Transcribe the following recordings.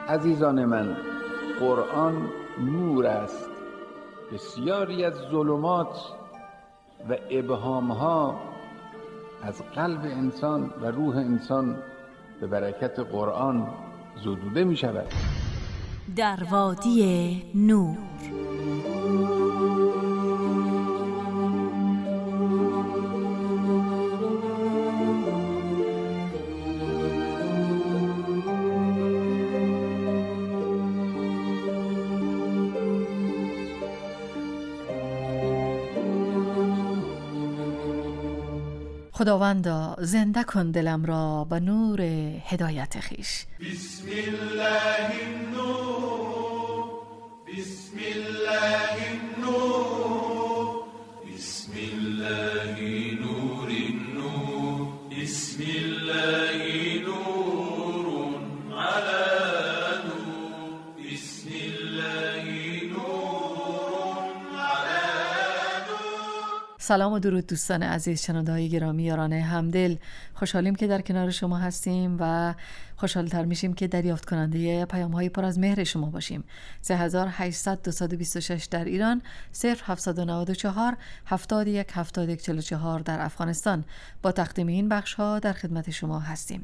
عزیزان من، قرآن نور است. بسیاری از ظلمات و ابهامها از قلب انسان و روح انسان به برکت قرآن زدوده می شود. در وادی نور. خداوندا زنده کن دلم را به نور هدایت خویش. بسم الله النور، بسم الله النور، بسم الله نور النور، بسم الله نور على نور، بسم الله نور على نور. سلام و درود دوستان عزیز، شنونده‌های گرامی، یاران همدل، خوشحالیم که در کنار شما هستیم و خوشحال‌تر میشیم که دریافت کننده پیام‌های پر از مهر شما باشیم. 3800 226 در ایران، 0794 71 71 44 در افغانستان. با تقدیم این بخش‌ها در خدمت شما هستیم.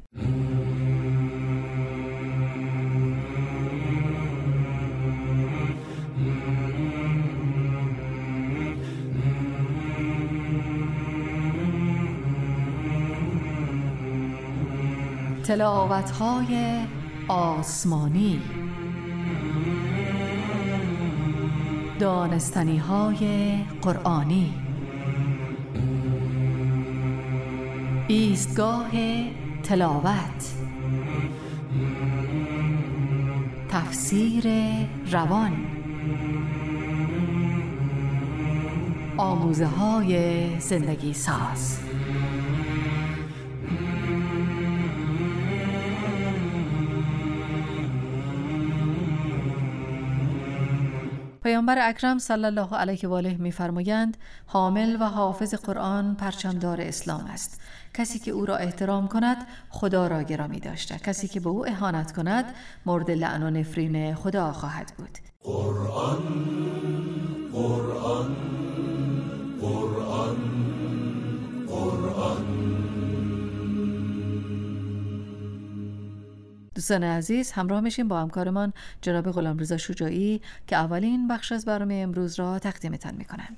تلاوت‌های آسمانی، دانستنی‌های قرآنی، ایستگاه تلاوت، تفسیر روان، آموزه‌های زندگی ساز. پیامبر اکرم صلی الله علیه و آله می‌فرمایند حامل و حافظ قرآن پرچمدار اسلام است. کسی که او را احترام کند خدا را گرامی داشته، کسی که به او اهانت کند مورد لعن و نفرین خدا خواهد بود. قرآن قرآن قرآن قرآن. دوستان عزیز، همراه میشیم با همکارمان جناب غلامرضا شجاعی که اولین بخش از برنامه امروز را تقدیمتان میکنند.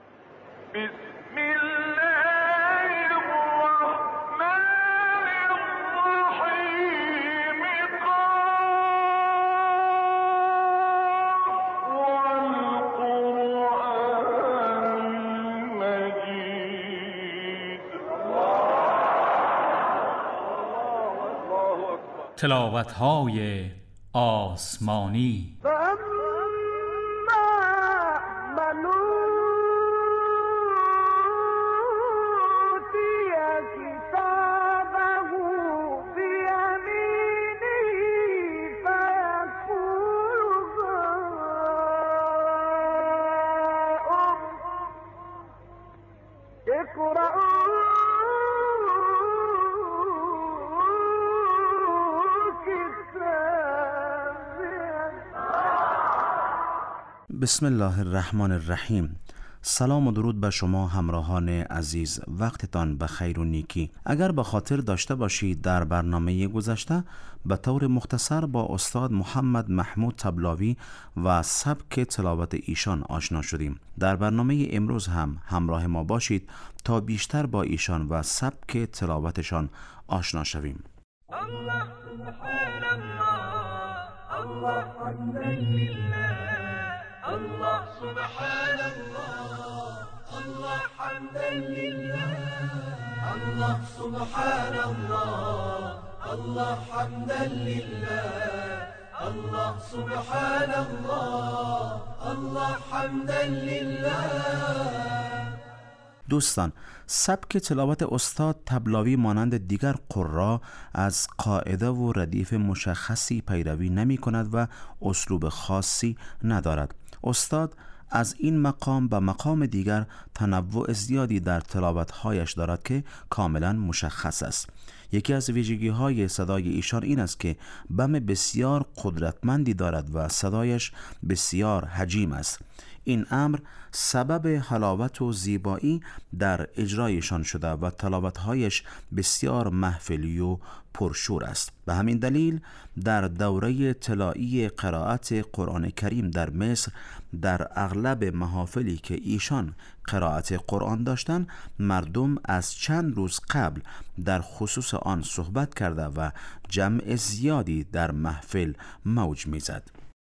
تلاوت‌های آسمانی. بسم الله الرحمن الرحیم. سلام و درود به شما همراهان عزیز، وقتتان بخیر و نیکی. اگر به خاطر داشته باشید در برنامه گذشته به طور مختصر با استاد محمد محمود طبلاوی و سبک تلاوت ایشان آشنا شدیم. در برنامه امروز هم همراه ما باشید تا بیشتر با ایشان و سبک تلاوتشان آشنا شویم. الله سبحان الله، الله حمدا لله، الله سبحان الله، الله حمدا لله، الله سبحان الله، الله حمدا لله، الله سبحان الله، الله حمدا لله. دوستان، سبک تلاوت استاد طبلاوی مانند دیگر قرا از قاعده و ردیف مشخصی پیروی نمی کند و اسلوب خاصی ندارد. استاد از این مقام به مقام دیگر تنوع زیادی در تلاوت‌هایش دارد که کاملا مشخص است. یکی از ویژگی‌های صدای ایشان این است که بم بسیار قدرتمندی دارد و صدایش بسیار حجیم است. این امر سبب حلاوت و زیبایی در اجرایشان شده و تلاوت‌هایش بسیار محفلی و پرشور است. به همین دلیل در دوره طلایی قرائت قرآن کریم در مصر در اغلب محافلی که ایشان قرائت قرآن داشتند، مردم از چند روز قبل در خصوص آن صحبت کرده و جمع زیادی در محفل موج می‌زد.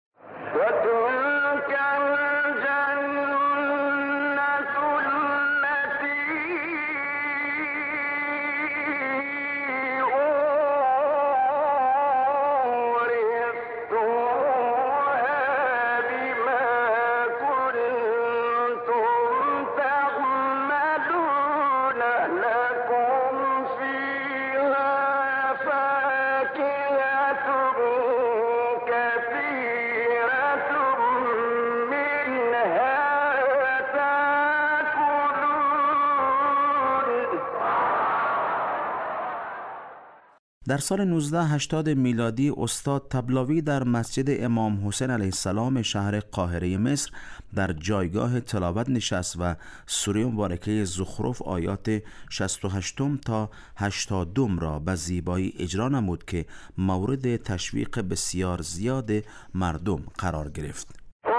در سال 1980 میلادی استاد طبلاوی در مسجد امام حسین علیه السلام شهر قاهره مصر در جایگاه تلاوت نشست و سوره مبارکه زخرف آیات 68 تا 82 را به زیبایی اجرا نمود که مورد تشویق بسیار زیاد مردم قرار گرفت.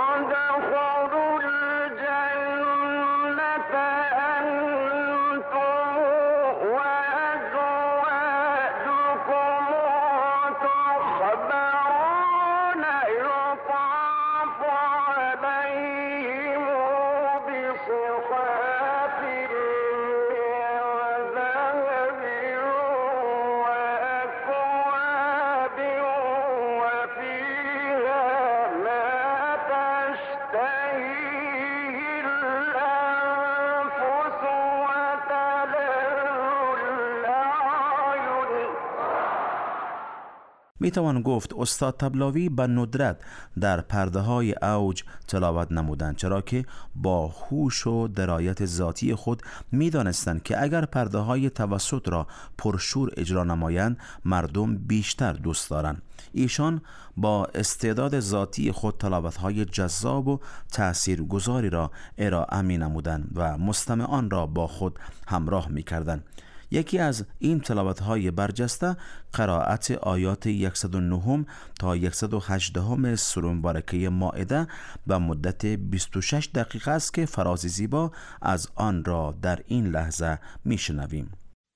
میتوان گفت استاد طبلاوی به ندرت در پرده های اوج تلاوت نمودند، چرا که با هوش و درایت ذاتی خود میدانستند که اگر پرده های توسط را پرشور اجرا نمایند مردم بیشتر دوست دارند. ایشان با استعداد ذاتی خود تلاوت های جذاب و تاثیرگذاری را ارائه می نمودند و مستمعان را با خود همراه می کردند. یکی از این تلاوت‌های برجسته قرائت آیات 109 تا 118 سوره مبارکه مائده به مدت 26 دقیقه است که فراز زیبا از آن را در این لحظه میشنویم.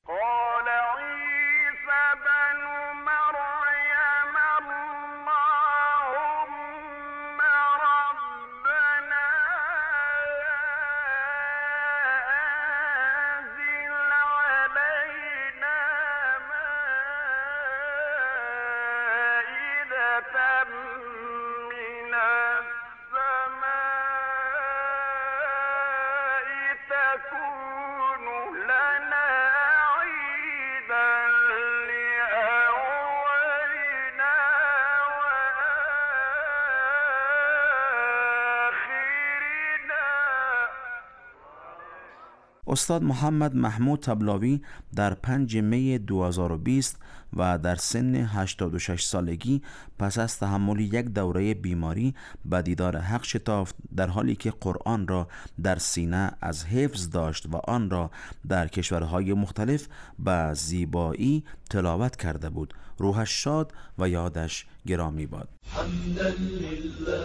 استاد محمد محمود طبلاوی در 5 می 2020 و در سن 86 سالگی پس از تحمل یک دوره بیماری به دیدار حق شتافت، در حالی که قرآن را در سینه از حفظ داشت و آن را در کشورهای مختلف به زیبایی تلاوت کرده بود. روحش شاد و یادش گرامی باد. حمدا لله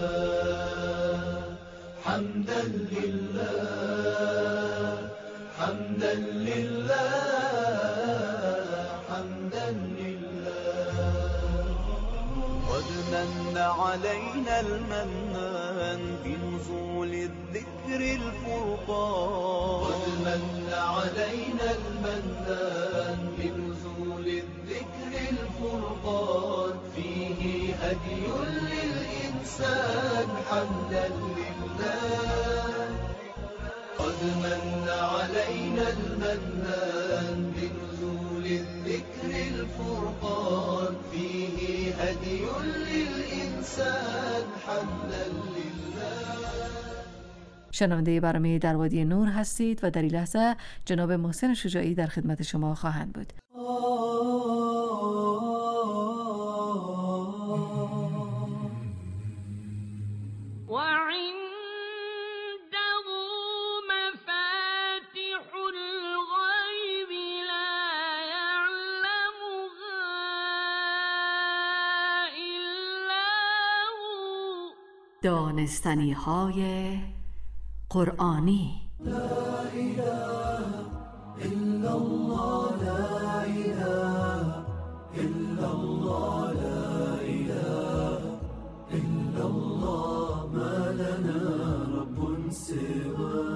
حمدا لله حمدا لله حمدا لله قد من علينا المنان بنزول الذكر الفرقان قد من علينا المنان بنزول الذكر الفرقان فيه هدي للإنسان حمدا لله قد من علينا المنان بنزول الذكر الفرقان فيه هدي للإنسان حمدا لله شنونده برنامه در وادی نور هستید و در این لحظه جناب محسن شجاعی در خدمت شما خواهند بود. دانستنی‌های قرآنی. لا اله الا الله، لا اله الا الله، لا اله الا الله، ما لنا رب سواه.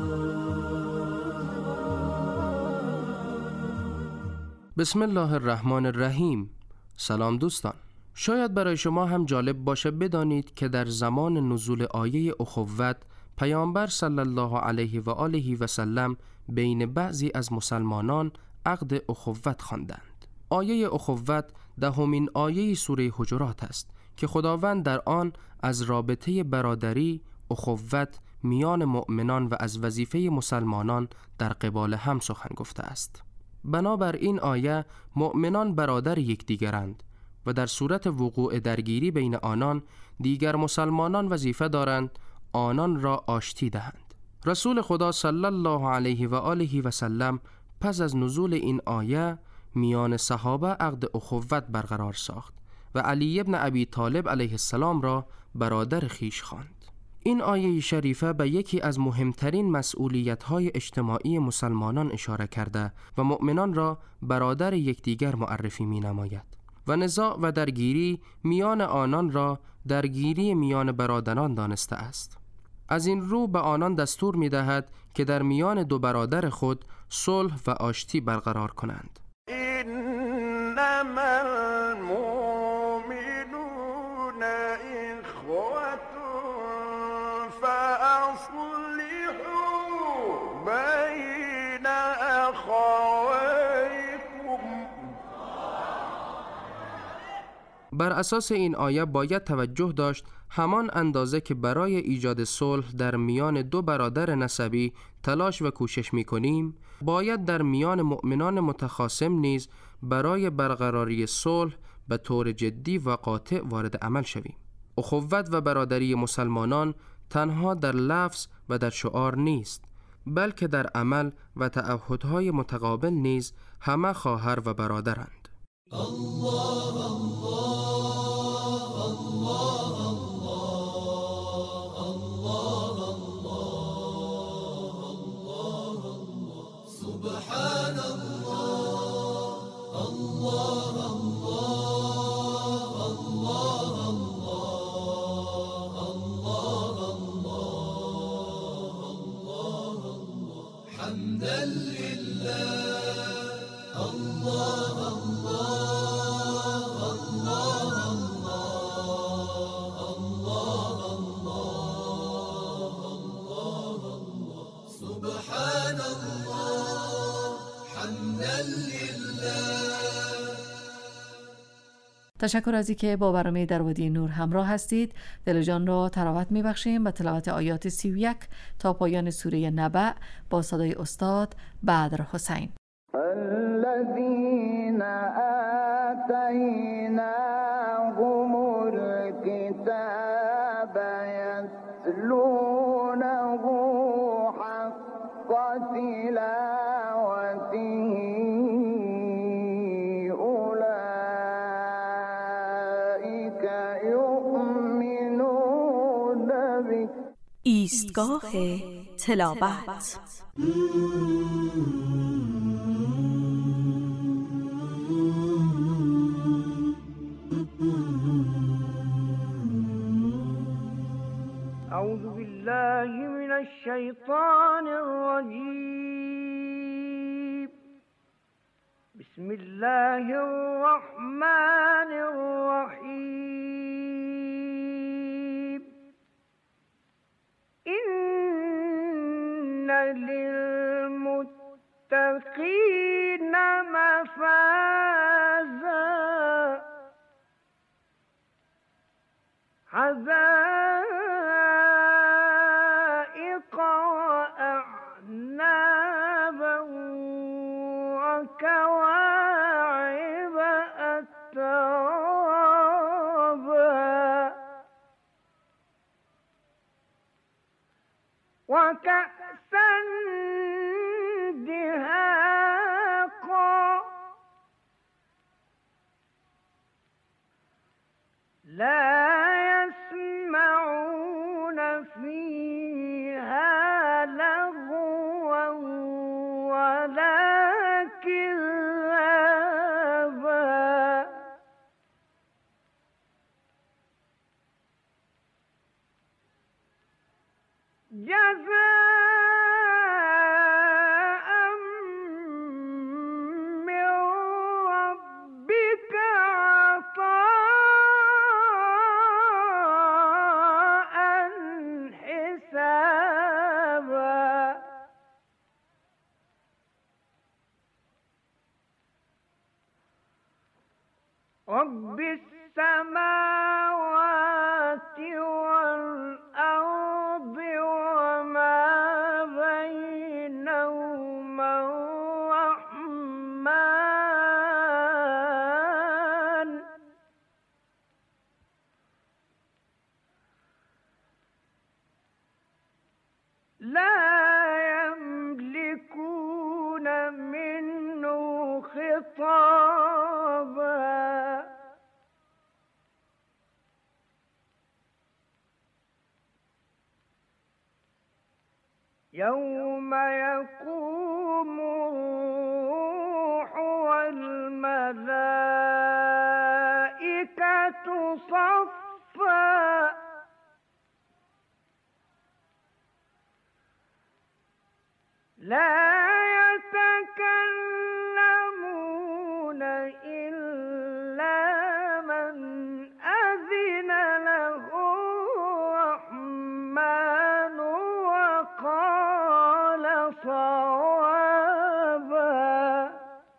بسم الله الرحمن الرحیم. سلام دوستان. شاید برای شما هم جالب باشه بدانید که در زمان نزول آیه اخوت پیامبر صلی الله علیه و آله و سلم بین بعضی از مسلمانان عقد اخوت خواندند. آیه اخوت دهمین آیه سوره حجرات است که خداوند در آن از رابطه برادری، اخوت میان مؤمنان و از وظیفه مسلمانان در قبال هم سخن گفته است. بنابر این آیه مؤمنان برادر یکدیگرند و در صورت وقوع درگیری بین آنان دیگر مسلمانان وظیفه دارند آنان را آشتی دهند. رسول خدا صلی الله علیه و آله و سلم پس از نزول این آیه میان صحابه عقد اخوت برقرار ساخت و علی ابن ابی طالب علیه السلام را برادر خویش خواند. این آیه شریفه به یکی از مهمترین مسئولیت‌های اجتماعی مسلمانان اشاره کرده و مؤمنان را برادر یکدیگر معرفی می‌نماید و نزاع و درگیری میان آنان را درگیری میان برادران دانسته است. از این رو به آنان دستور می‌دهد که در میان دو برادر خود صلح و آشتی برقرار کنند. انما المؤمنون اخوة فاصلحوا بین اخویکم. بر اساس این آیه باید توجه داشت همان اندازه که برای ایجاد صلح در میان دو برادر نسبی تلاش و کوشش می‌کنیم، باید در میان مؤمنان متخاصم نیز برای برقراری صلح به طور جدی و قاطع وارد عمل شویم. اخوت و برادری مسلمانان تنها در لفظ و در شعار نیست، بلکه در عمل و تعهدهای متقابل نیز همه خواهر و برادرند. الله الله الله الله الله الله سبحان الله الله الله الله الله حمدا لله الله تشکر از اینکه با برنامه در وادی نور همراه هستید. دل جان را تراوت می‌بخشیم به تلاوت آیات 31 تا پایان سوره نبأ با صدای استاد بدر حسین. الذين آتيناهم الكتاب يتلونه حق تلاوته أولئك يؤمنون به. ایستگاه تلاوت. أعوذ بالله من الشيطان الرجيم. بسم الله الرحمن الرحيم. إن للمتقين مفازا حدائق وكأسا دهاقا لا يسمعون فيها لغوا ولا كذابا جزاء من ربك عطاء حسابا رب السماوات والأرض وما بينهما الرحمن لا يملكون منه خطابا يوم يقوم الروح والملائكة صفا لا يتكلمون إلا من أذن له الرحمن وقال صوابا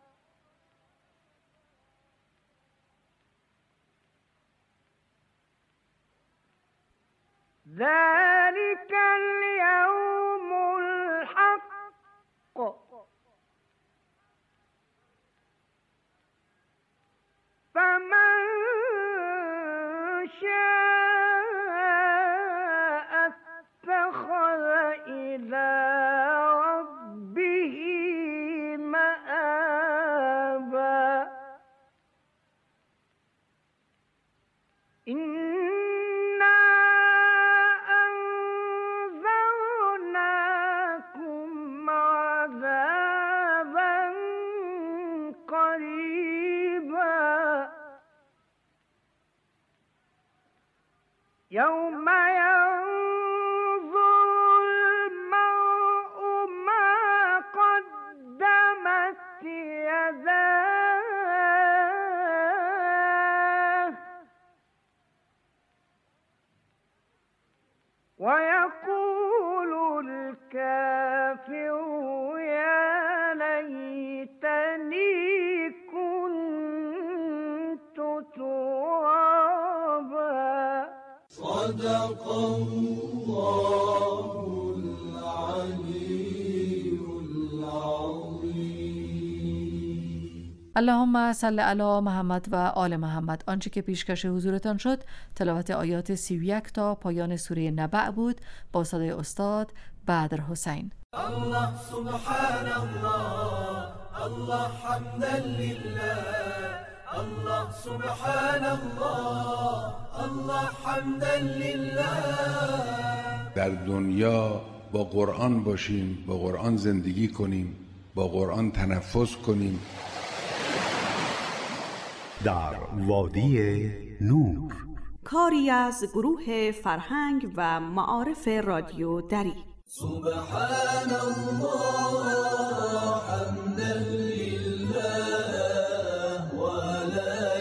ذلك اليوم الحق فمن شاء اتخذ إلى ربه مآبا إنا أنذرناكم عذابا قريبا يوم ينظر المرء ما قدمت يداه ويقول الكافر يا ليتني كنت ترابا صدق الله العلي العظيم. اللهم صل علی محمد و آل محمد. آنچه که پیشکش حضورتان شد تلاوت آیات 31 تا پایان سوره نبأ بود با صدای استاد بدر حسین. الله سبحان الله الله حمدا لله الله سبحان الله الله حمدا لله. در دنیا با قرآن باشیم، با قرآن زندگی کنیم، با قرآن تنفس کنیم. در وادی نور، کاری از گروه فرهنگ و معارف رادیو دری. سبحان الله حمدا لله ولا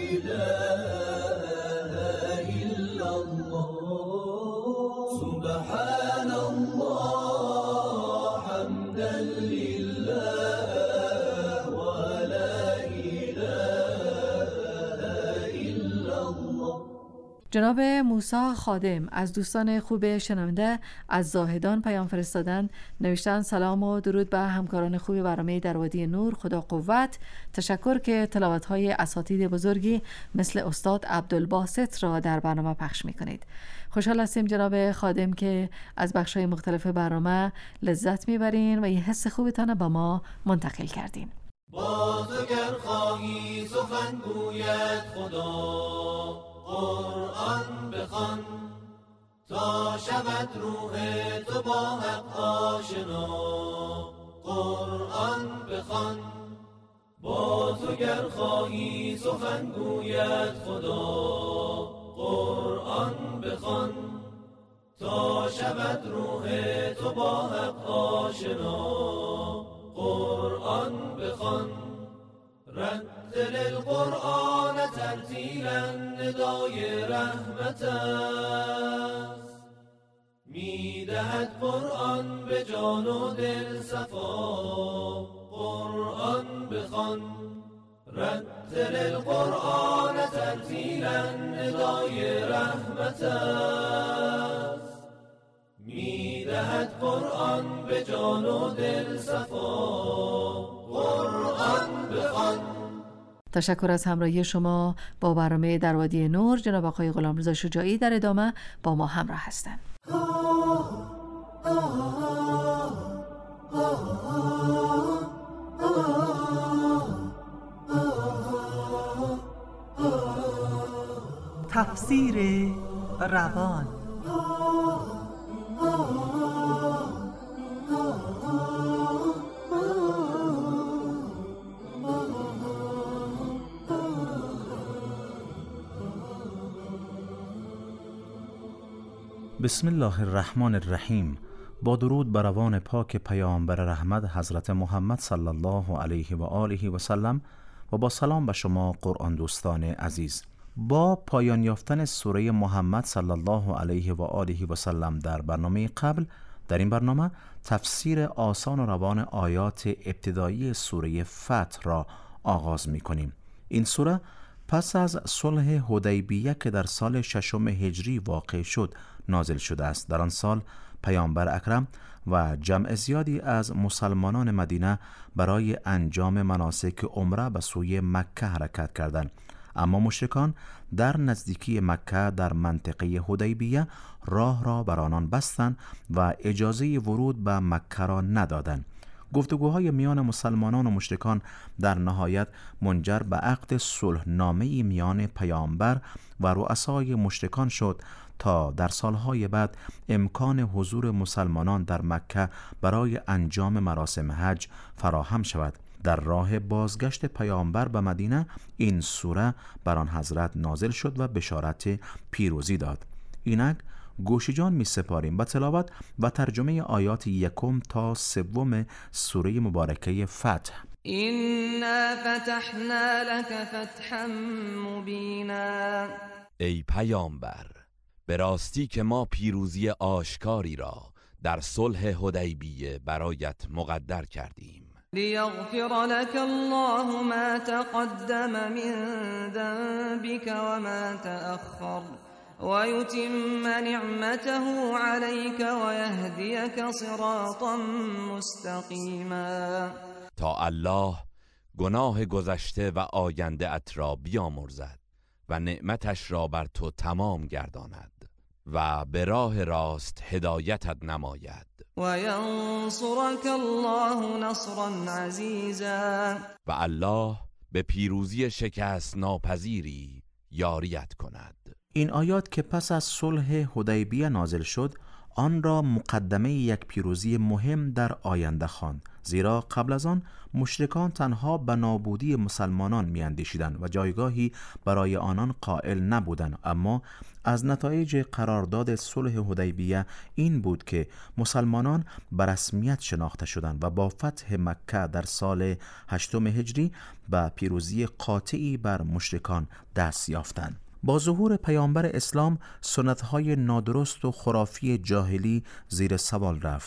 إله إلا الله. سبحان الله حمدا لله ولا إله إلا الله. جناب موسی خادم از دوستان خوب شنونده از زاهدان پیام فرستادن، نوشتن سلام و درود به همکاران خوب برنامه در وادی نور، خدا قوت. تشکر که تلاوت‌های اساتید بزرگی مثل استاد عبدالباسط را در برنامه پخش می‌کنید. خوشحال هستیم جناب خادم که از بخش‌های مختلف برنامه لذت می‌برین و این حس خوبتان به ما منتقل کردین. باز اگر خواهی سخن گوید خدا، قرآن بخوان تا شود روح تو با حق آشنا. قرآن بخوان باز اگر خواهی سخن گوید خدا، قرآن بخوان تا شود روح تو با حق آشنا. قرآن بخوان رتل القرآن ترتیلا ندای رحمت است. میدهد قرآن به جان و دل صفا. قرآن بخوان رتل القرآن ترتیلا ندای رحمت است. میدهد قرآن به جان و دل صفا. قرآن بخوان. تشکر از همراهی شما با برنامه در وادی نور. جناب آقای غلامرضا شجاعی در ادامه با ما همراه هستند. تفسیر روان. بسم الله الرحمن الرحیم. با درود بر روان پاک پیامبر رحمت حضرت محمد صلی الله علیه و آله و سلم و با سلام به شما قرآن دوستان عزیز. با پایان یافتن سوره محمد صلی الله علیه و آله و سلم در برنامه قبل، در این برنامه تفسیر آسان و روان آیات ابتدایی سوره فتح را آغاز می کنیم. این سوره پس از صلح حدیبیه که در سال 6 هجری واقع شد نازل شده است. در آن سال پیامبر اکرم و جمع زیادی از مسلمانان مدینه برای انجام مناسک عمره به سوی مکه حرکت کردند، اما مشرکان در نزدیکی مکه در منطقه حدیبیه راه را بر آنان بستند و اجازه ورود به مکه را ندادند. گفتگوهای میان مسلمانان و مشرکان در نهایت منجر به عقد صلحنامه‌ای میان پیامبر و رؤسای مشرکان شد تا در سالهای بعد امکان حضور مسلمانان در مکه برای انجام مراسم حج فراهم شود. در راه بازگشت پیامبر به مدینه این سوره بر آن حضرت نازل شد و بشارت پیروزی داد. اینک گوش جان می سپاریم به تلاوت و ترجمه آیات 1 تا 3 سوره مبارکه فتح. اینا فتحنا لك فتحا مبینا. ای پیامبر، به راستی که ما پیروزی آشکاری را در صلح حدیبیه برایت مقدر کردیم. لیغفر لك الله ما تقدم من ذنبك وما تأخر ويتم نعمته عليك ويهديك صراطا مستقيما. تا الله گناه گذشته و آینده ات را بیامرزد و نعمتش را بر تو تمام گرداند و به راه راست هدایتت نماید. و ینصرک الله نصرا عزیزا. و الله به پیروزی شکست ناپذیری یاریت کند. این آیات که پس از صلح حدیبیه نازل شد آن را مقدمه یک پیروزی مهم در آینده خواند، زیرا قبل از آن مشرکان تنها به نابودی مسلمانان میاندیشیدند و جایگاهی برای آنان قائل نبودند. اما از نتایج قرارداد صلح حدیبیه این بود که مسلمانان به رسمیت شناخته شدند و با فتح مکه در سال 8 هجری به پیروزی قاطعی بر مشرکان دست یافتند. با ظهور پیامبر اسلام سنت‌های نادرست و خرافی جاهلی زیر سوال رفت.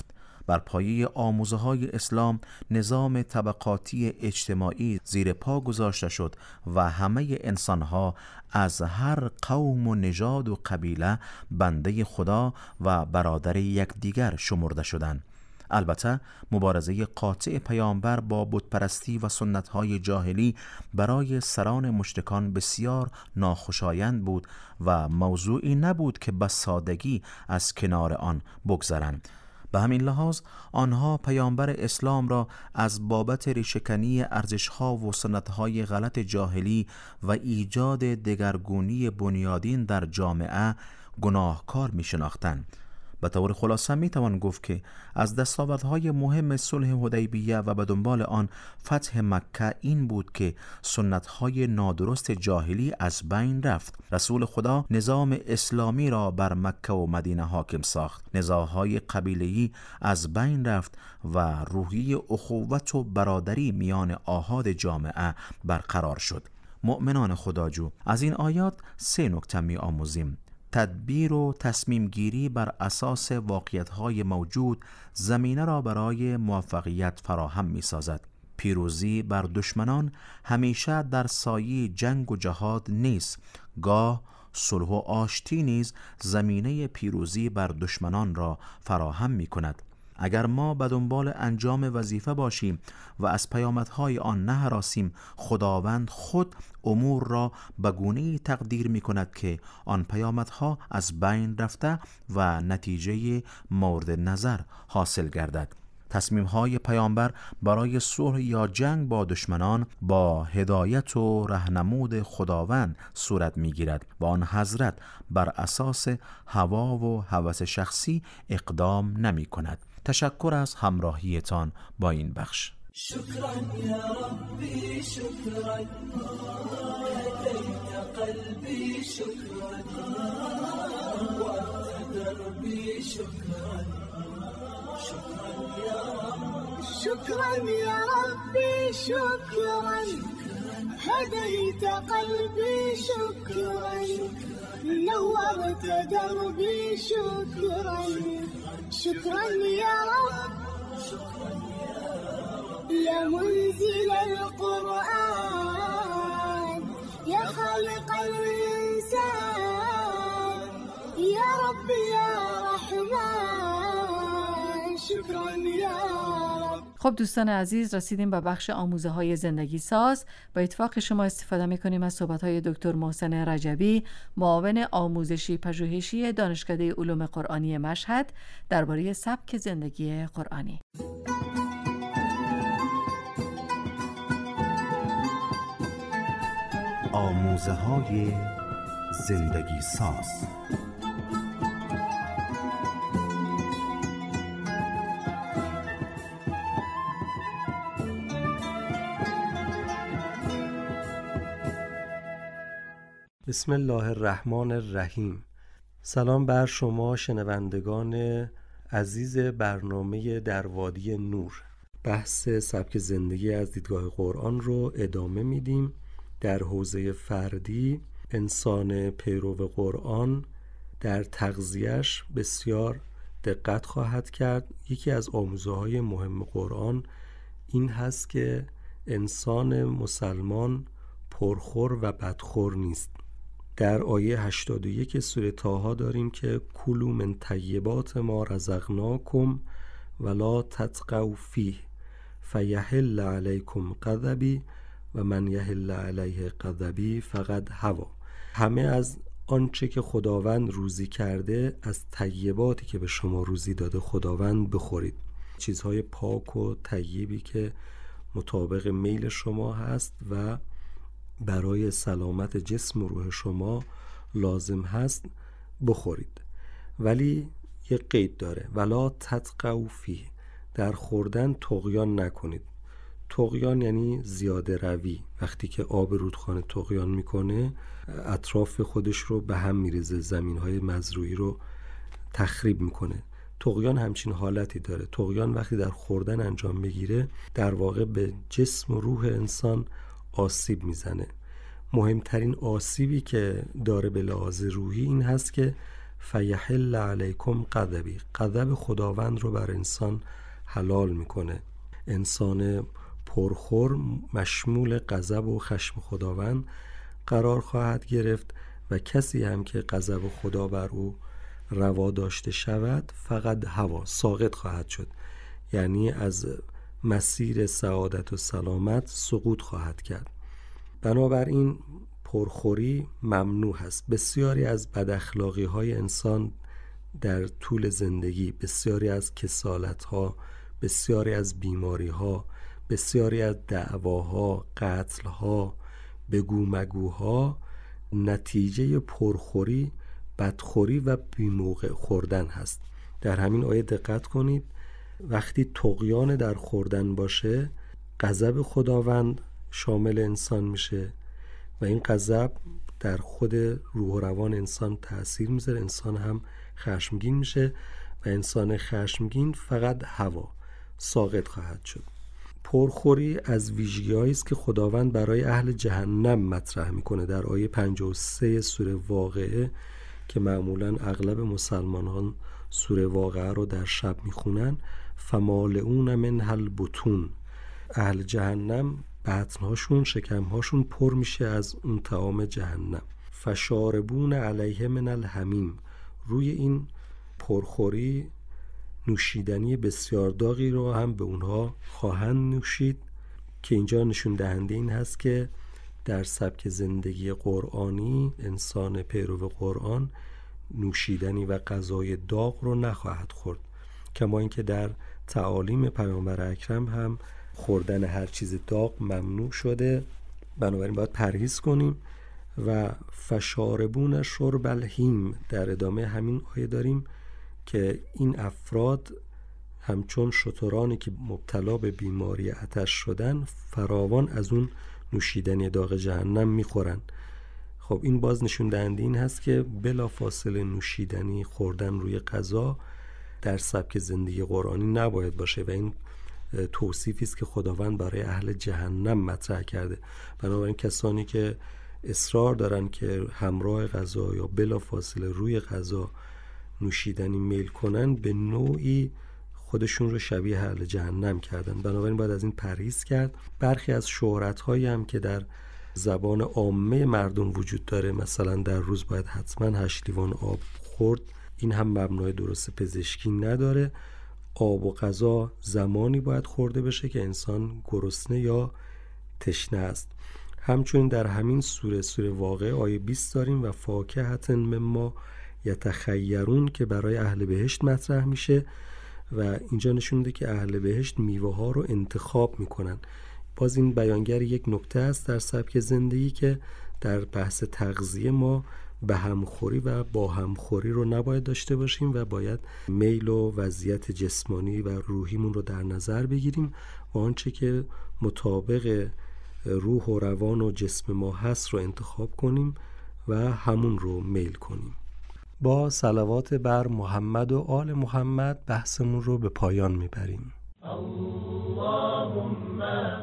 بر پایه آموزه‌های اسلام نظام طبقاتی اجتماعی زیر پا گذاشته شد و همه انسانها از هر قوم و نژاد و قبیله بنده خدا و برادر یکدیگر شمرده شدند. البته مبارزه قاطع پیامبر با بتپرستی و سنت‌های جاهلی برای سران مشرکان بسیار ناخوشایند بود و موضوعی نبود که به سادگی از کنار آن بگذرند. به همین لحاظ آنها پیامبر اسلام را از بابت ریشه‌کنی ارزش‌ها و سنت‌های غلط جاهلی و ایجاد دگرگونی بنیادین در جامعه گناهکار می‌شناختند. به طور خلاصه میتوان گفت که از دستاوردهای مهم صلح حدیبیه و به دنبال آن فتح مکه این بود که سنتهای نادرست جاهلی از بین رفت. رسول خدا نظام اسلامی را بر مکه و مدینه حاکم ساخت. نزاعهای قبیله‌ای از بین رفت و روحیه اخوت و برادری میان آحاد جامعه برقرار شد. مؤمنان خداجو، از این آیات 3 نکته می آموزیم. تدبیر و تصمیم گیری بر اساس واقعیت‌های موجود زمینه را برای موفقیت فراهم می‌سازد. پیروزی بر دشمنان همیشه در سایه جنگ و جهاد نیست. گاه صلح و آشتی نیز زمینه پیروزی بر دشمنان را فراهم می‌کند. اگر ما به دنبال انجام وظیفه باشیم و از پیامدهای آن نهراسیم، خداوند خود امور را به گونه‌ای تقدیر می‌کند که آن پیامدها از بین رفته و نتیجه مورد نظر حاصل گردد. تصمیم‌های پیامبر برای صلح یا جنگ با دشمنان با هدایت و راهنمود خداوند صورت می‌گیرد و آن حضرت بر اساس هوا و هوس شخصی اقدام نمی‌کند. تشکر از همراهیتان با این بخش. شكرا يا ربي شكرا هديت قلبي شكرا وأنت دربي شكرا شكرا يا رب شكرا يا ربي شكرا هديت قلبي شكرا نورت دربي شكرا شكرا يا رب يا منزل القرآن يا خالق الإنسان يا رب يا رحمن شكرا يا رب. خب دوستان عزیز، رسیدیم به بخش آموزه های زندگی ساز. با اتفاق شما استفاده میکنیم از صحبت های دکتر محسن رجبی، معاون آموزشی پژوهشی دانشکده علوم قرآنی مشهد، درباره سبک زندگی قرآنی. آموزه های زندگی ساز. بسم الله الرحمن الرحیم. سلام بر شما شنوندگان عزیز برنامه در وادی نور. بحث سبک زندگی از دیدگاه قرآن رو ادامه میدیم. در حوزه فردی انسان پیرو قرآن در تغذیه‌اش بسیار دقت خواهد کرد. یکی از آموزه‌های مهم قرآن این هست که انسان مسلمان پرخور و بدخور نیست. در آیه 81 سوره طه داریم که کلوا من طیبات ما رزقناکم ولا تطغوا فیه فیحل علیکم غضبی و من یحل علیه غضبی فقد هوی. همه از آنچه که خداوند روزی کرده، از طیباتی که به شما روزی داده خداوند بخورید. چیزهای پاک و طیبی که مطابق میل شما هست و برای سلامت جسم و روح شما لازم هست بخورید. ولی یه قید داره، ولا تطغوا فیه، در خوردن طغیان نکنید. طغیان یعنی زیاده روی. وقتی که آب رودخانه طغیان میکنه اطراف خودش رو به هم میریزه، زمینهای مزروعی رو تخریب میکنه. طغیان همچین حالتی داره. طغیان وقتی در خوردن انجام بگیره در واقع به جسم و روح انسان آسیب میزنه. مهمترین آسیبی که داره به لحاظ روحی این هست که فیحل علیکم غضبی، غضب خداوند رو بر انسان حلال میکنه. انسان پرخور مشمول غضب و خشم خداوند قرار خواهد گرفت و کسی هم که غضب خدا بر او روا داشته شود فقط هوا ساقط خواهد شد، یعنی از مسیر سعادت و سلامت سقوط خواهد کرد. بنابراین پرخوری ممنوع هست. بسیاری از بداخلاقی های انسان در طول زندگی، بسیاری از کسالت ها، بسیاری از بیماری ها، بسیاری از دعواها، قتل ها، بگو مگوها نتیجه پرخوری، بدخوری و بیموقع خوردن هست. در همین آیه دقت کنید، وقتی طغیان در خوردن باشه غضب خداوند شامل انسان میشه و این غضب در خود روح و روان انسان تأثیر میذاره، انسان هم خشمگین میشه و انسان خشمگین فقط هوا ساقط خواهد شد. پرخوری از ویژگی‌هایی است که خداوند برای اهل جهنم مطرح میکنه در آیه 53 سوره واقعه که معمولاً اغلب مسلمانان سوره واقعه رو در شب میخونن. فمالئون منها البطون، اهل جهنم بطنهاشون، شکمهاشون پر میشه از اون طعام جهنم. فشاربون علیه من الحمیم، روی این پرخوری نوشیدنی بسیار داغی رو هم به اونها خواهند نوشید، که اینجا نشون دهنده این هست که در سبک زندگی قرآنی انسان پیرو قرآن نوشیدنی و غذای داغ رو نخواهد خورد، کما اینکه در تعالیم پیامبر اکرم هم خوردن هر چیز داغ ممنوع شده. بنابراین باید پرهیز کنیم. و فشاربون شرب الهیم، در ادامه همین آیه داریم که این افراد همچون شترانی که مبتلا به بیماری آتش شدن فراوان از اون نوشیدنی داغ جهنم میخورن. خب این باز نشون دهنده این هست که بلافاصله نوشیدنی خوردن روی غذا در سبک زندگی قرآنی نباید باشه و این توصیفی است که خداوند برای اهل جهنم مطرح کرده. بنابراین کسانی که اصرار دارن که همراه غذا یا بلافاصله روی غذا نوشیدنی میل کنن، به نوعی خودشون رو شبیه اهل جهنم کردن. بنابراین باید از این پرهیز کرد. برخی از شهرت‌هایی هم که در زبان عامه مردم وجود داره، مثلا در روز باید حتما 8 لیوان آب خورد، این هم مبنای درست پزشکی نداره. آب و غذا زمانی باید خورده بشه که انسان گرسنه یا تشنه است. همچنین در همین سوره واقعه آیه 20 داریم و فاکهة مما یتخیرون که برای اهل بهشت مطرح میشه و اینجا نشون میده که اهل بهشت میوه ها رو انتخاب میکنن. باز این بیانگر یک نکته است در سبک زندگی که در بحث تغذیه ما به همخوری و با همخوری رو نباید داشته باشیم و باید میل و وضعیت جسمانی و روحیمون رو در نظر بگیریم و آنچه که مطابق روح و روان و جسم ما هست رو انتخاب کنیم و همون رو میل کنیم. با صلوات بر محمد و آل محمد بحثمون رو به پایان میبریم. اللهم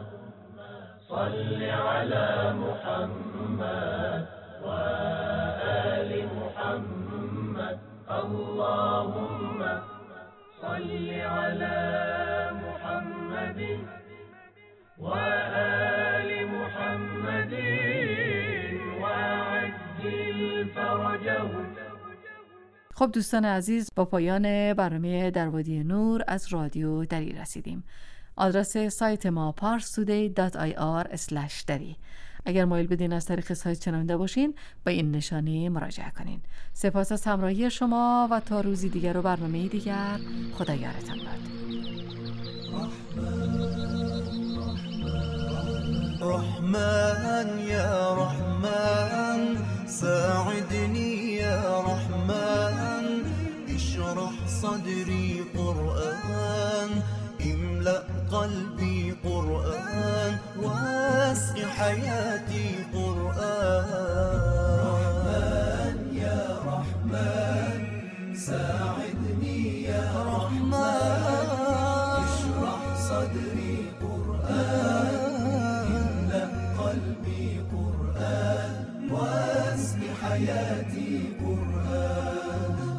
صل علی محمد و آل محمد. اللهم صل علی محمد و آل محمد و عجل فرجهم. خب دوستان عزیز، با پایان برنامه در وادی نور از رادیو دری رسیدیم. آدرس سایت ما parstoday.ir/dari. اگر مایل بدین از طریق سایت شنونده باشین با این نشانی مراجعه کنین. سپاس از همراهی شما و تا روزی دیگر و برنامه دیگر، خدا یارتان باد. رحمن يا رحمن ساعدني يا رحمن اشرح صدري قرآن املأ قلبي قرآن واسع حياتي قرآن. رحمن يا رحمن ساعدني يا رحمن اشرح صدري قرآن قلبي قرآن واسم حياتي قرآن.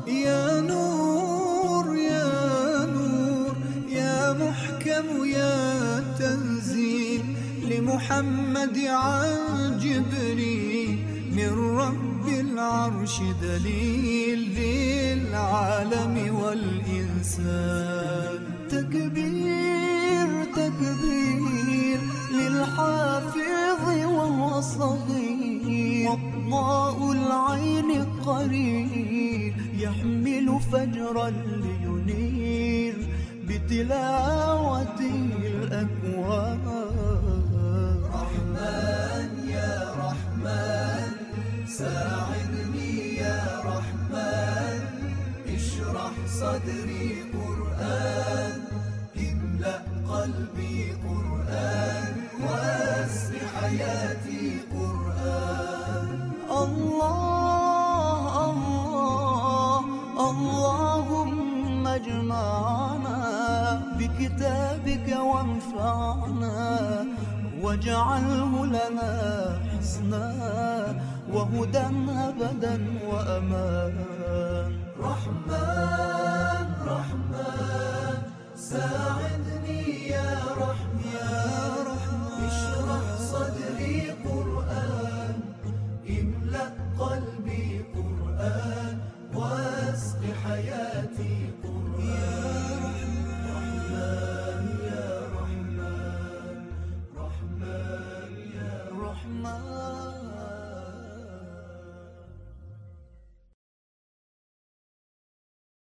محمد عن جبريل من رب العرش دليل للعالم والإنسان. تكبير تكبير للحافظ وهو صغير، وضاء العين قرير يحمل فجرا لينير بتلاوته الأكوان. رحمن يا رحمن ساعدني يا رحمن، اشرح صدري قرآن، املأ قلبي قرآن، واسع حياتي قرآن. الله الله اللهم اجمعنا بكتابك وانفعنا، واجعله لنا حسنا وهدى أبدا وأمان. رحمن رحمن ساعدني يا رحمن، اشرح صدري قرآن،